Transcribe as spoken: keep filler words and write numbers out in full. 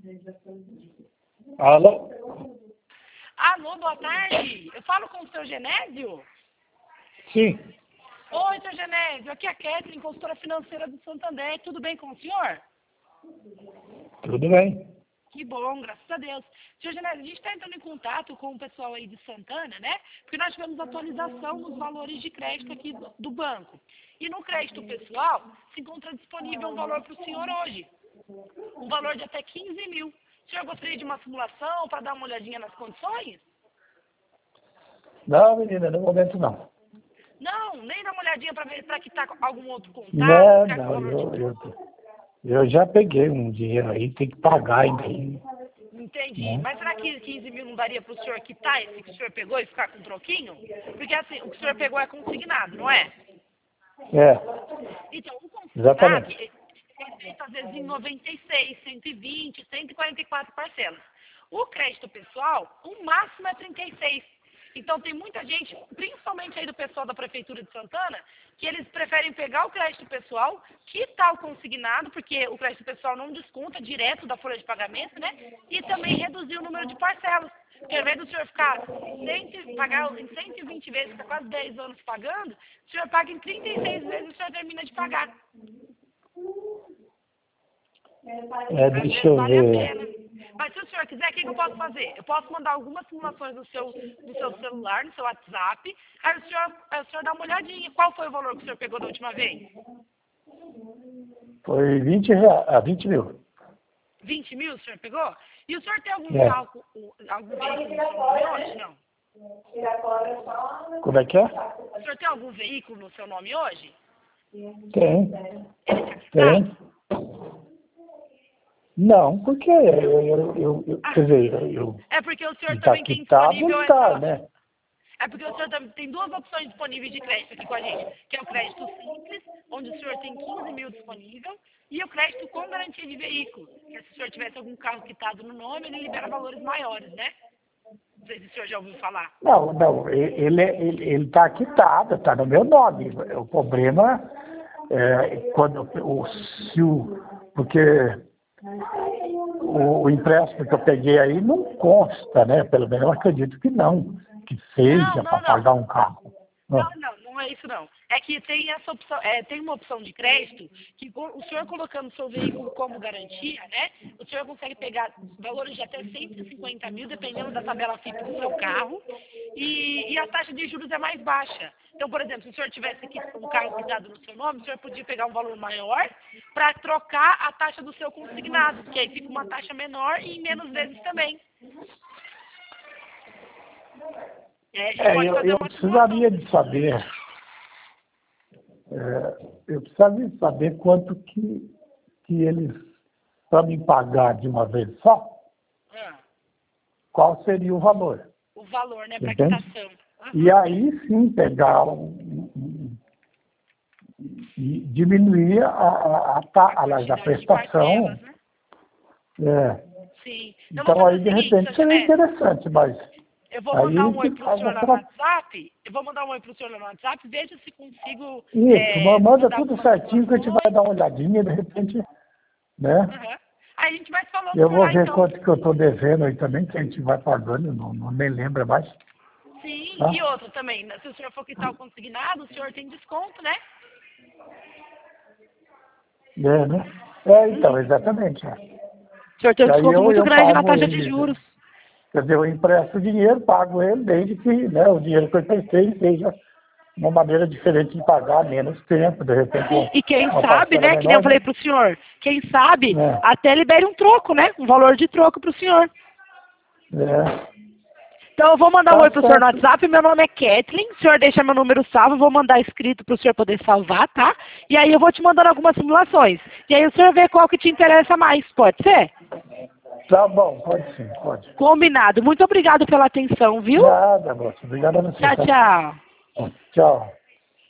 Alô? Alô, boa tarde. Eu falo com o seu Genésio? Sim. Oi, seu Genésio. Aqui é a Kathleen, consultora financeira do Santander. Tudo bem com o senhor? Tudo bem. Que bom, graças a Deus. Senhor Genésio, a gente está entrando em contato com o pessoal aí de Santana, né? Porque nós tivemos atualização nos valores de crédito aqui do, do banco. E no crédito pessoal, se encontra disponível um valor para o senhor hoje. Um valor de até quinze mil. O senhor gostaria de uma simulação para dar uma olhadinha nas condições? Não, menina, no momento não. Não, nem dar uma olhadinha para ver para quitar algum outro contato. Não, ficar com não, valor eu, de... eu, eu já peguei um dinheiro aí, tem que pagar ainda aí. Entendi. Né? Mas será que quinze mil não daria para o senhor quitar esse que o senhor pegou e ficar com um troquinho? Porque assim, o que o senhor pegou é consignado, não é? É, Então, o consignado exatamente. é feito às vezes em noventa e seis, cento e vinte, cento e quarenta e quatro parcelas. O crédito pessoal, o máximo é trinta e seis. Então tem muita gente, principalmente aí do pessoal da Prefeitura de Santana, que eles preferem pegar o crédito pessoal, quitar o consignado, porque o crédito pessoal não desconta direto da folha de pagamento, né? E também reduzir o número de parcelas. Porque ao invés do senhor ficar cem, pagar em cento e vinte vezes, ficar quase dez anos pagando, o senhor paga em trinta e seis vezes e o senhor termina de pagar. É, Às deixa vezes eu vale a ver. pena. Mas se o senhor quiser, o que que eu posso fazer? Eu posso mandar algumas simulações no seu, no seu celular, no seu WhatsApp. Aí o senhor, aí o senhor dá uma olhadinha. Qual foi o valor que o senhor pegou da última vez? Foi vinte reais, ah, vinte mil. vinte mil o senhor pegou? E o senhor tem algum É. carro, algum veículo no seu nome hoje? Não. Como é que é? O senhor tem algum veículo no seu nome hoje? Tem. Ele está Tem. quitado? Não, porque eu, eu, eu, eu quer dizer, eu, eu É porque o senhor ele tá também tem quitado, disponível ele tá, essa... né? É porque o senhor também tem duas opções disponíveis de crédito aqui com a gente, que é o crédito simples, onde o senhor tem quinze mil disponível, e o crédito com garantia de veículo, que é se o senhor tivesse algum carro quitado no nome, ele libera valores maiores, né? Não sei se o senhor já ouviu falar. Não, não, ele ele ele está quitado, está no meu nome. O problema é quando o se o porque o, o empréstimo que eu peguei aí não consta, né? Pelo menos eu acredito que não, que Não, seja para não, não. pagar um carro. Não, Ah, não, não é isso não. É que tem essa opção, é, tem uma opção de crédito que co- o senhor colocando o seu veículo como garantia, né? O senhor consegue pegar valores de até cento e cinquenta mil, dependendo da tabela F I P do seu carro, e, e a taxa de juros é mais baixa. Então, por exemplo, se o senhor tivesse aqui um carro quitado no seu nome, o senhor podia pegar um valor maior para trocar a taxa do seu consignado, porque aí fica uma taxa menor e em menos vezes também. É, a gente É, pode eu, fazer eu uma precisaria simulação. de saber, é, eu precisaria de saber quanto que, que eles, para me pagar de uma vez só, Ah, qual seria o valor, o valor, né, para entende? quitação. E Aham. aí sim pegar um, um- e diminuir a, a, a, ta- A aliás, a quantidade de parcelas, prestação. né? É. Sim. Eu vou Então fazer aí o de seguinte, seu repente seria Genésio. interessante, mas Eu vou mandar aí um oi que pro faz senhor a lá no troca. WhatsApp. Eu vou mandar um oi pro senhor lá no WhatsApp. Veja se consigo Isso, ma- é, manda mandar tudo algumas certinho que a gente vai simulações. dar uma olhadinha, de repente, né? Aham. Aí a gente vai se falando Eu por vou lá, ver então. quanto que eu estou devendo aí também, que a gente vai pagando, não, não nem lembra mais. Sim. Tá? E outra também, né? Se o senhor for quitar o consignado, o senhor tem desconto, né? É, né? É, então, exatamente. É. O senhor tem um E aí desconto eu, muito eu grande na pago taxa de ele, juros. quer dizer, eu empresto o dinheiro, pago ele, desde que né, o dinheiro que eu emprestei seja uma maneira diferente de pagar, menos tempo, de repente Sim, e quem uma sabe, parcela né, que nem eu menor, falei né? pro senhor, quem sabe É, até libere um troco, né? Um valor de troco pro senhor. é. Então eu vou mandar um oi Tá pro senhor no certo. WhatsApp, meu nome é Kathleen, o senhor deixa meu número salvo, eu vou mandar escrito pro senhor poder salvar, tá? E aí eu vou te mandando algumas simulações. E aí o senhor vê qual que te interessa mais, pode ser? Tá bom, pode sim, pode. Combinado. Muito obrigado pela atenção, viu? Nada, moça. Obrigado a você, Tchau, tá? tchau. Tchau.